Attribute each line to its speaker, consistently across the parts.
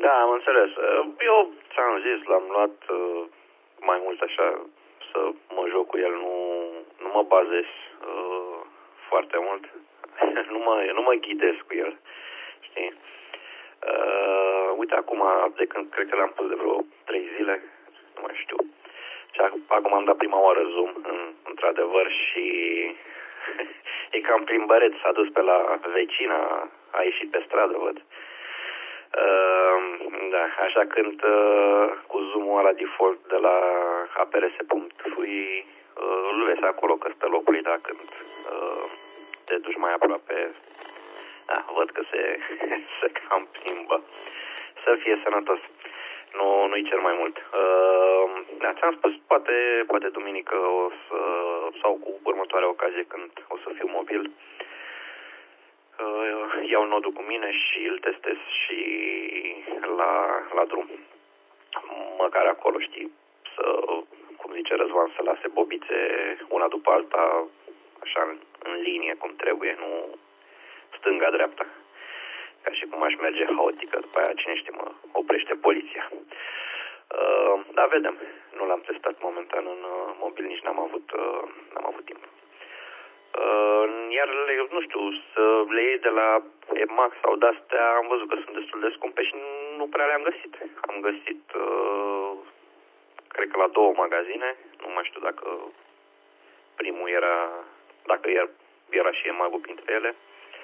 Speaker 1: Da, am înțeles. Eu ți-am zis, l-am luat mai mult așa să mă joc cu el, nu mă bazez foarte mult. nu mă ghidez cu el, știi? Uite, acum, de când cred că l-am pus de vreo 3 zile, nu mai știu. Și acum am dat prima oară zoom, într-adevăr, și e cam plimbăreț, s-a dus pe la vecina, a ieșit pe stradă, văd. Da, așa când cu zoom-ul ăla default de la aprs.ui îl vezi acolo că stă locului, dar când te duci mai aproape, da, văd că se cam plimbă. Să fie sănătos. Nu-i cer mai mult. Da, ți-am spus, poate duminică sau cu următoarea ocazie când o să fiu mobil, iau nodul cu mine și îl testez și la drum. Măcar acolo, știi, cum zice Răzvan, să lase bobițe una după alta, așa în linie cum trebuie, nu stânga-dreapta. Ca și cum aș merge haotică, după aia cine știe mă oprește poliția. Da, vedem. Nu l-am testat momentan în mobil, nici n-am avut timp. Iar nu știu, să le iei de la EMAX sau de-astea, am văzut că sunt destul de scumpe și nu prea le-am găsit. Am găsit, cred că la 2 magazine, nu mai știu dacă primul dacă era și EMAG-ul printre ele.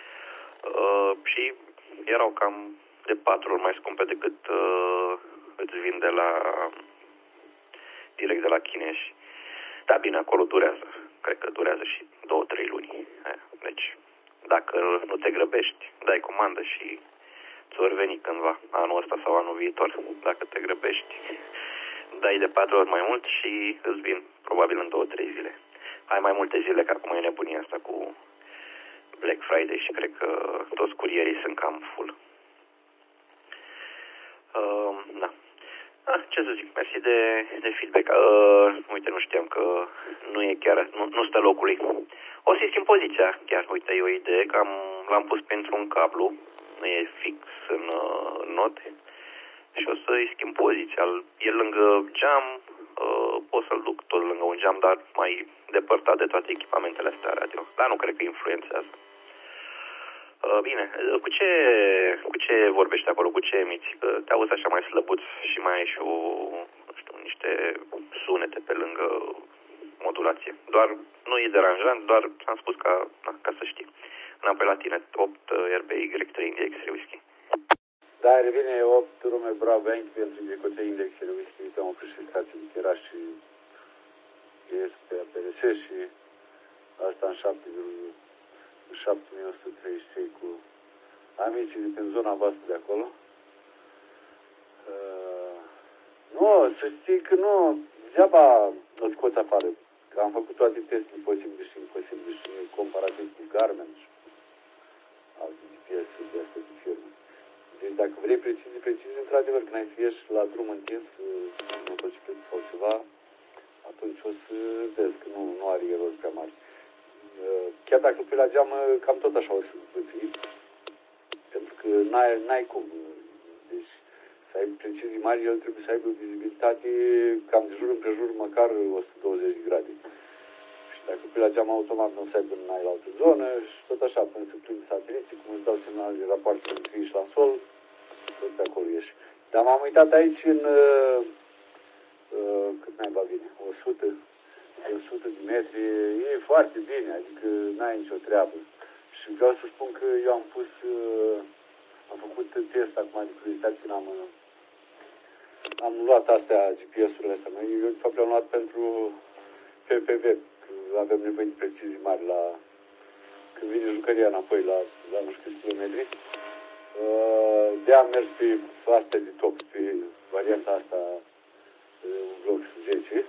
Speaker 1: Și erau cam de 4 ori mai scumpe decât îți vin direct de la chinezi. Da, bine, acolo durează. Cred că durează și 2-3 luni. Deci, dacă nu te grăbești, dai comandă și ți-o veni cândva, anul ăsta sau anul viitor. Dacă te grăbești, dai de 4 ori mai mult și îți vin probabil în 2-3 zile. Ai mai multe zile, că acum e nebunia asta cu Black Friday și cred că toți curierii sunt cam full. Da. Ce să zic, mersi de feedback. Uite, nu știam că nu e chiar, nu stă locului. O să-i schimb poziția, chiar, uite, e o idee, că l-am pus pentru un cablu, nu e fix în not, și o să-i schimb poziția. E lângă geam, pot să-l duc tot lângă un geam, dar mai depărtat de toate echipamentele astea radio. Dar nu cred că influențează. Bine, cu ce vorbești acolo, cu ce emiți? Te auzi așa mai slăbuț și mai ai și niște sunete pe lângă modulație. Doar nu e deranjant, doar am spus ca să știi. Înapoi la tine, 8 RBY 3 Index Whisky.
Speaker 2: Da, revine 8 Rume Bravo Yankee pentru Grecoței Index Whisky, pe o președinție că era și ies pe APRS și asta în 7133 cu amicii de pe zona voastră de acolo. Nu, să știi că nu, degeaba o scoți afară. Că am făcut toate testele posibile și imposibile și comparativ cu Garmin și alte GPS-uri de astea de firme. Deci dacă vrei precizii, într-adevăr, când ai să ieși la drum întins, motocicletă sau ceva, atunci o să vezi că nu are erori prea mari. Chiar dacă pe la geamă, cam tot așa o să îți pentru că n-ai cum. Deci, să ai precizii mari, el trebuie să aibă vizibilitate cam de jur împrejur, măcar 120 de grade. Și dacă pe la geam automat nu o să aibă în altă zonă și tot așa, până să prind sateliții, cum îți dau semnal de rapoarte să și la sol, tot pe acolo ieși. Dar m-am uitat aici în cât mai va bine, 100 de metri, e foarte bine, adică n-ai nicio treabă. Și vreau să spun că eu am făcut test acum de curiozitate când am luat astea, GPS-urile astea. Eu, de fapt, le-am luat pentru PPV, că avem nevoie de precizii mari când vine jucăria înapoi la nu știu câți kilometri. De-am mers pe astea de top, pe varianta asta, un Vlox 10.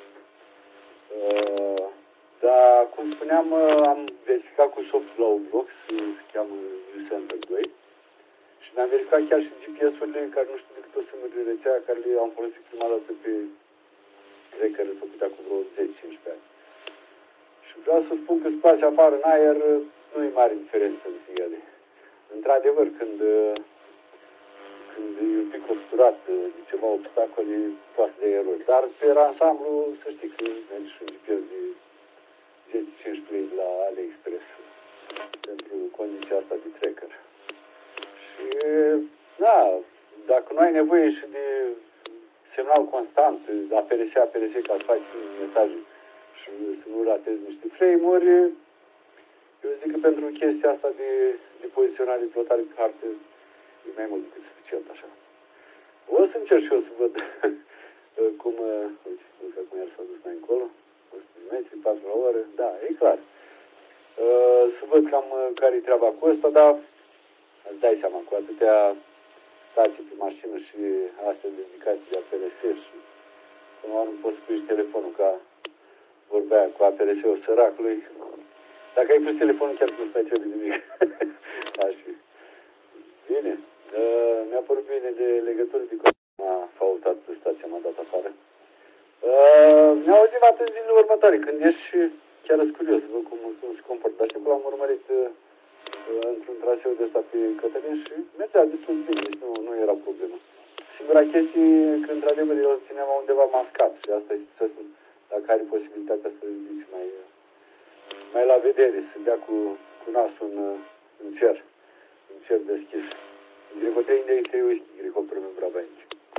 Speaker 2: Dar, cum spuneam, am verificat cu soft la un Vlox, se cheamă Ucenter 2. Și ne-am verificat chiar și GPS-urile care nu știu decât o sumă de rețea care le-am folosit prima dată pe recările făcute acum vreo 10-15 ani. Și vreau să spun că spațiul afară în aer nu e mare diferență între ele. Într-adevăr, când când e un pic obturat de ceva obstacole, poate de erori. Dar pe ansamblu, să știi că mergi și un GPS de 10-15 lei la AliExpress pentru condiția asta de tracker. Și, da, dacă nu ai nevoie și de semnal constant, APRS, ca să faci mesaje și să nu ratezi niște frame-uri, eu zic că pentru chestia asta de poziționare, de plotare pe hartă, e mai mult decât suficient așa. O să încerc și eu să văd cum, uite cum el s-a dus mai încolo, 100 de metri, 4 la oră, da, e clar. Să văd cam care-i treaba cu ăsta, dar îți dai seama, cu atâtea stații pe mașină și astea de indicații de APRS și până la urmă poți să pui telefonul ca vorbea aia cu APRS-ul săracului. Dacă ai pus telefonul, chiar nu-ți mai trebuie nimic. Așa. Bine. Mi-a părut bine de legătură de cum m-a faultat stația, m-a dat afară. Ne auzim atât zilele următoare, când ești chiar sunt curios să văd cum se comportă. Dar știu că l-am urmărit într-un traseu de ăsta pe Cătălin și mergea destul de bine, deci nu era problemă. Singura chestie că într-adevăr eu îl țineam undeva mascat și asta este să dacă are posibilitatea să ridici mai la vedere, să dea cu nasul în cer deschis. Greco 3 de este whisky, Greco Premium Brabant.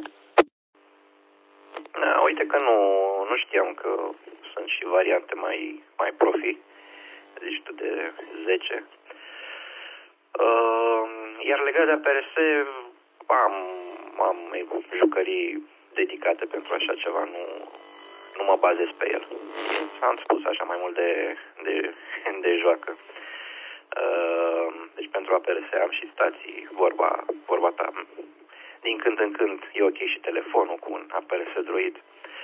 Speaker 1: Uite că nu știam că sunt și variante mai profi, zici tu de 10. Iar legat de APRS, am jucării dedicate pentru așa ceva, nu mă bazez pe el. Am spus așa mai mult de joacă. Deci pentru APRS am și stații, vorba ta. Din când în când e ok și telefonul cu un APRS Droid.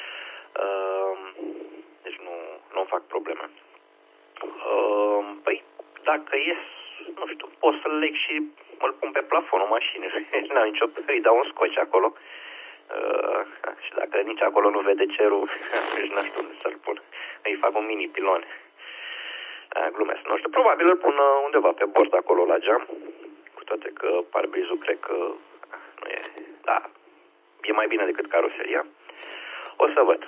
Speaker 1: Deci nu fac probleme. Păi, dacă nu știu, pot să-l leg și îl pun pe plafonul mașinii. N-am nicio, îi dau un scoci acolo. Și dacă nici acolo nu vede cerul, deci nu știu unde să-l pun. Îi fac un mini pilon. Glumesc, nu știu, probabil îl pun undeva pe bord acolo la geam, cu toate că parbrizul cred că nu e, da, e mai bine decât caroseria. O să văd.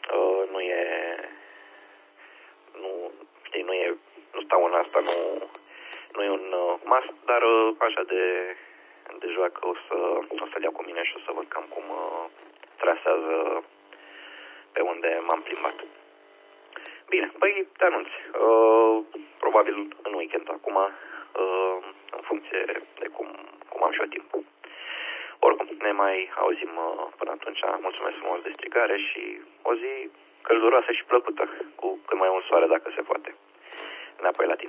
Speaker 1: Nu stau în asta, nu e un must, dar așa de joacă o să-l iau cu mine și o să văd cam cum trasează pe unde m-am plimbat. Bine, păi te anunț. Probabil în weekend acum, în funcție de cum am și eu timp. Oricum, ne mai auzim până atunci. Mulțumesc frumos de strigare și o zi călduroasă și plăcută, cu cât mai mult soare dacă se poate. Înapoi la tine.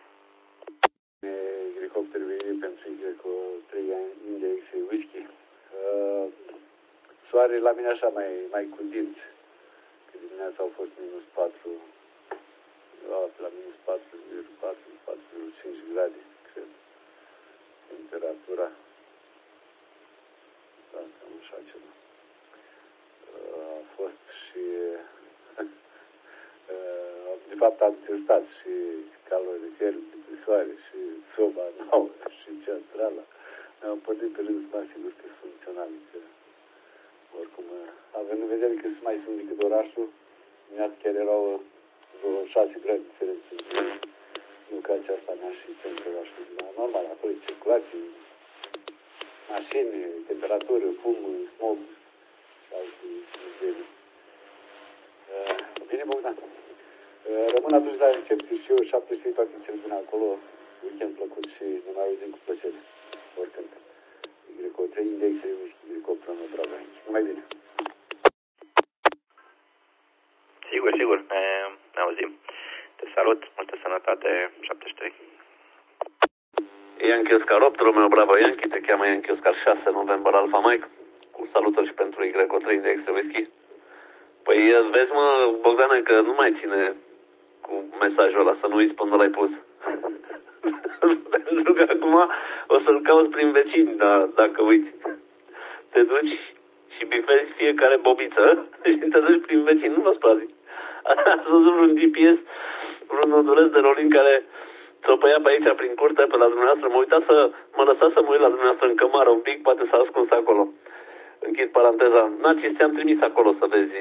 Speaker 2: Helicopterul pentru Greco 3 Index Whisky. Soare la mine așa mai cu dinți. Că dimineața au fost -4, la -4,5 grade, cred. Temperatura. Da, cam așa ceva. A fost și de fapt am testat și caloriferul de soare și soba nouă și centrala. Am pornit pe rând să mă asigur că sunt funcționale. Oricum, având în vedere că mai sunt decât orașul, dimineața chiar erau vreo 6 grade diferență între locația asta mea și centrul orașului. Normal, acolo e circulație, mașini, temperatură, fum, smog și alte niveluri. Bine, Bogdan. Rămân atunci la recepție și eu, 7 toate cel bune acolo, weekend plăcut și ne mai auzim cu plăcere, oricând. Greco 3 Index, Whisky, Greco Premium Brabant. Numai bine.
Speaker 1: Sigur, ne auzim. Te salut, multă sănătate, 73.
Speaker 3: Yankee Oscar 8, Romeo Bravo Yankee, te cheamă Yankee Oscar 6, November Alpha Mike, cu salutări și pentru Greco 3 Index, Whisky. Păi vezi, mă, Bogdane, că nu mai ține cu mesajul ăla, să nu uiți până l-ai pus. Pentru că acum o să-l cauți prin vecini, dacă uiți. Te duci și bifezi fiecare bobiță și te duci prin vecini, nu vă sprazi. Ați văzut un GPS, un noduleț de rolin care țopăia pe aici, prin curte, pe la dumneavoastră. Mă lăsa să mă uit la dumneavoastră în cămară un pic, poate s-a ascuns acolo. Închid paranteza. Nacis, ți-am trimis acolo să vezi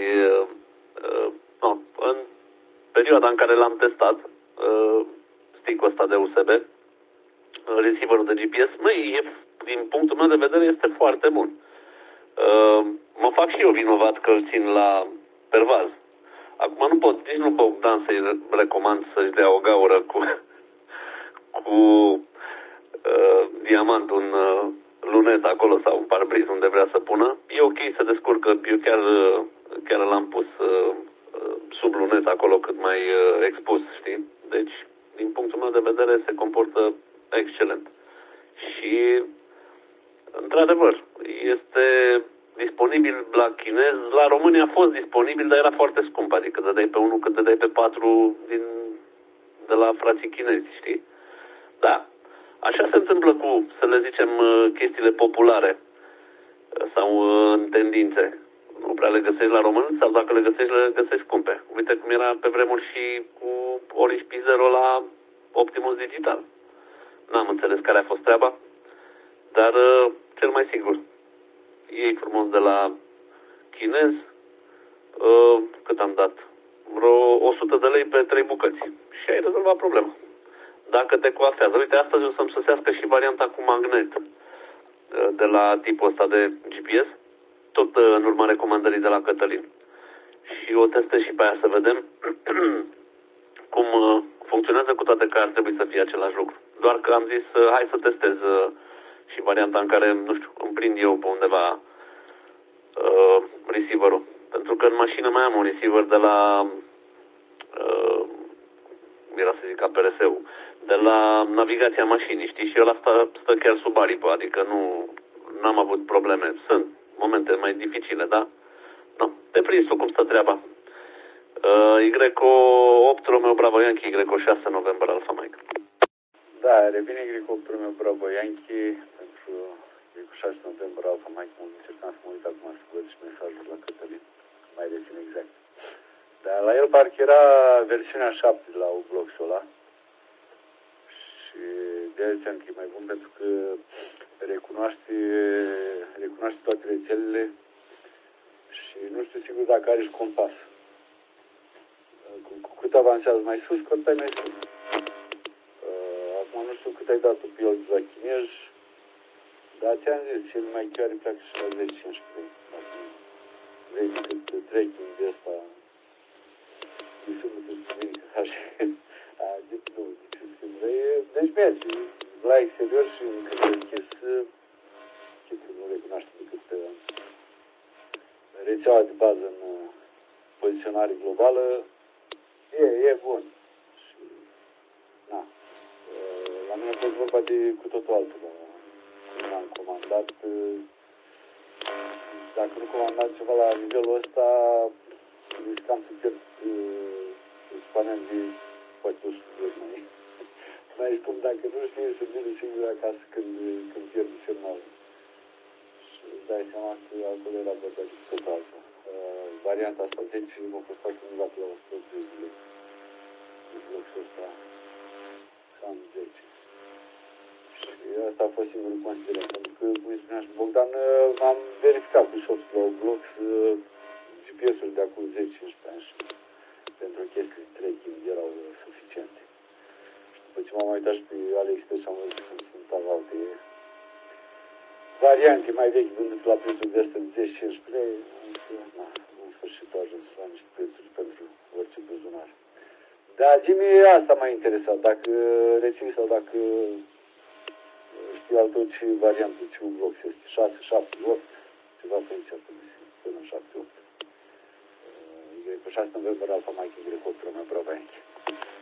Speaker 3: în perioada în care l-am testat stick-ul ăsta de USB, receiverul de GPS, din punctul meu de vedere este foarte bun. Mă fac și eu vinovat că îl țin la pervaz. Acum nu pot, nici nu Bogdan să-i recomand să-și dea o gaură cu diamant, un lunet acolo sau un parbriz unde vrea să pună. E ok, se descurcă. Eu chiar l-am pus sub lunet acolo cât mai expus, știi? Deci, din punctul meu de vedere, se comportă excelent. Și, într-adevăr, este disponibil la chinez. La români a fost disponibil, dar era foarte scump. Adică dădeai pe 1 cât dădeai pe 4 de la frații chinezi, știi? Da. Așa se întâmplă cu, să le zicem, chestiile populare sau în tendințe. Nu prea le găsești la român sau dacă le găsești scumpe. Uite cum era pe vremuri și cu Orange P0 la Optimus Digital. N-am înțeles care a fost treaba, dar cel mai sigur. Iei frumos de la chinez, cât am dat? Vreo 100 de lei pe 3 bucăți. Și ai rezolvat problema. Dacă te coafează, uite, astăzi o să-mi sosească și varianta cu magnet de la tipul ăsta de GPS, tot în urma recomandării de la Cătălin. Și o testez și pe aia să vedem cum funcționează, cu toate că ar trebui să fie același lucru. Doar că am zis, hai să testez și varianta în care, nu știu, îmi prind eu pe undeva receiver-ul. Pentru că în mașină mai am un receiver de la era să zic APRS-ul, de la navigația mașinii, știi? Și ăla stă chiar sub aripă, adică n-am avut probleme. Sunt momente mai dificile, da? No, te prins tu cum stă treaba. Y8 Romeo Bravo Yankee, Y6 November Alpha Mike.
Speaker 2: Da, revine Y8 Romeo Bravo Yankee pentru Y6 November Alpha Mike. Încercam să mă uit acum să văd și mesajul la Cătălin, mai rețin exact. Dar la el parcă era versiunea 7 la Ublox-ul ăla. Și de aia ziceam că e mai bun pentru că recunoaște toate rețelele și nu știu sigur dacă are și compas. Cu cât avansează mai sus, cu atât ai mai sus. Acum nu știu cât ai dat pe el la chinez, dar ți-am zis, cel mai chiar pleacă și la 10-15. Vrei decât tracking de ăsta. Deci merge la exterior și când deschis chitul nu recunoaște decât rețeaua de bază în poziționare globală e bun și na, la mine a fost vorba de cu totul altul când am comandat dacă nu comandam ceva la nivelul ăsta riscam să pierd spanem de poate 100 de ori mai scump dacă nu știi să vine singur acasă când pierd semnalul. Și îți dai seama că acolo era vorba de tot altă. Varianta asta 10 m-a costat undeva pe la 180 de lei. În bloxul ăsta cam 10. Și asta a fost singurul considerent. Pentru că, cum spunea și Bogdan, am verificat cu Shops la Ublox GPS-uri de acum 10-15 ani și pentru chestii de tracking erau suficiente. După ce m-am uitat și pe AliExpress am văzut că sunt alte variante mai vechi vândute la prețuri de astea de 10-15 lei, în sfârșit au ajuns la niște prețuri pentru orice buzunar. Dar zi-mi asta m-a interesat, dacă reții sau dacă știu altul ce variantă, ce Ublox este, 6, 7, 8, ceva pe aici până 7, 8. Y6 November Alpha Mike Y8 Romeo Bravo Yankee.